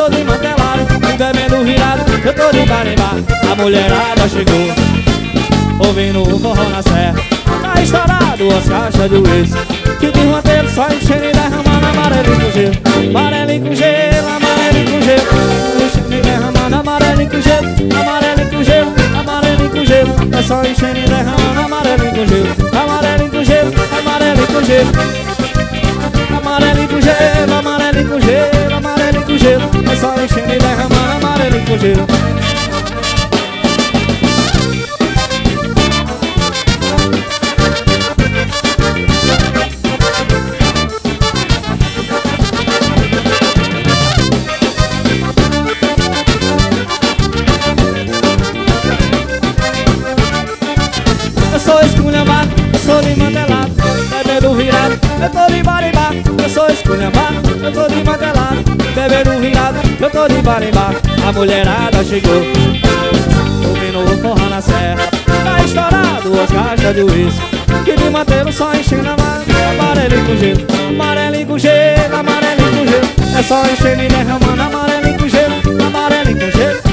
tô desmantelado, e bebendo virado, eu tô de barimbá. A mulherada chegou, ouvindo o forró na serra. Tá estourado as caixas de uísque, que de roteiro só enchendo e derramando amarelinho com gelo. Amarelinho com gelo, amarelinho com gelo, enchendo e derramando amarelinho com gelo. Amarelinho com gelo, amarelinho com gelo, é só enchendo e derramando amarelinho com gelo. Amarelinho com gelo, amarelinho com gelo, amarelinho com gelo, amarelinho com gelo, amarelinho com gelo, é só enchendo e derramando amarelinho com gelo. Eu sou esculhambado, eu sou desmantelado, bebendo virado, eu tô de barimbá. Eu sou esculhambado, eu tô desmantelado, bebendo virado, eu tô de barimbá. A mulherada chegou, ouvindo o forró na serra. Tá estourado as caixas de uísque, que de manteiro só enchendo amarelinho com gelo. Amarelinho com gelo, amarelinho com gelo, é só enchendo e derramando amarelinho com gelo. Amarelinho com gelo,